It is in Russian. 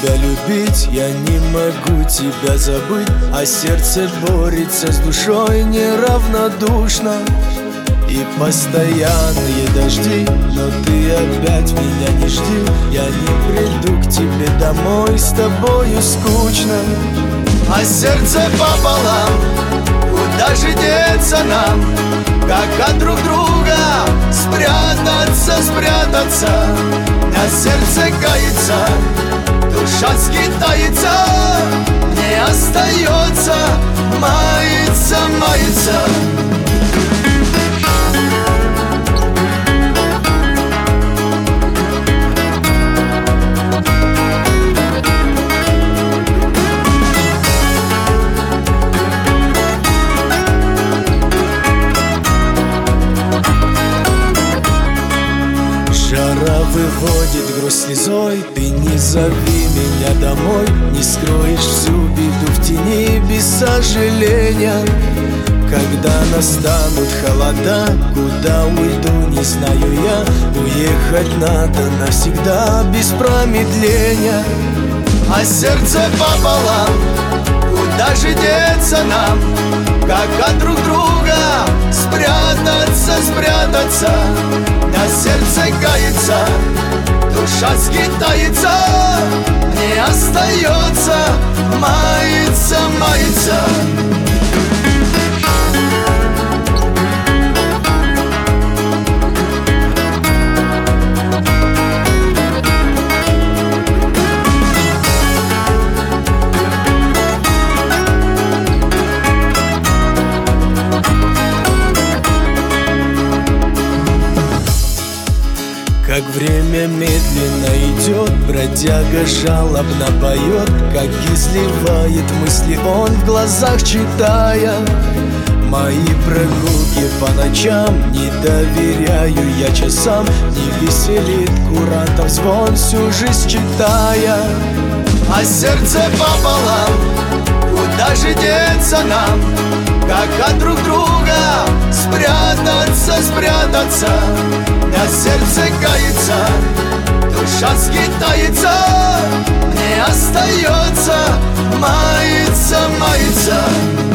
тебя любить, я не могу тебя забыть, а сердце борется с душой неравнодушно. И постоянные дожди, но ты опять меня не жди. Я не приду к тебе домой, с тобою скучно. А сердце пополам, куда же деться нам? Как от друг друга спрятаться, спрятаться? На сердце кается, душа скитается, не остается, мается, мается. Жара выводит грусть слезой, ты не зови меня домой, не скроешь всю беду в тени без сожаления. Когда настанут холода, куда уйду, не знаю я. Уехать надо навсегда, без промедления. А сердце пополам, куда же деться нам? Как от друг друга спрятаться, спрятаться? На сердце кается, душа скитается, не остается, мается, мается. Как время медленно идет, бродяга жалобно поет, как изливает мысли он в глазах читая. Мои прогулки по ночам не доверяю я часам, не веселит курантов звон всю жизнь читая. А сердце пополам, куда же деться нам? Как от друг друга спрятаться, спрятаться? На сердце кается, душа скитается, не остается, мается, мается.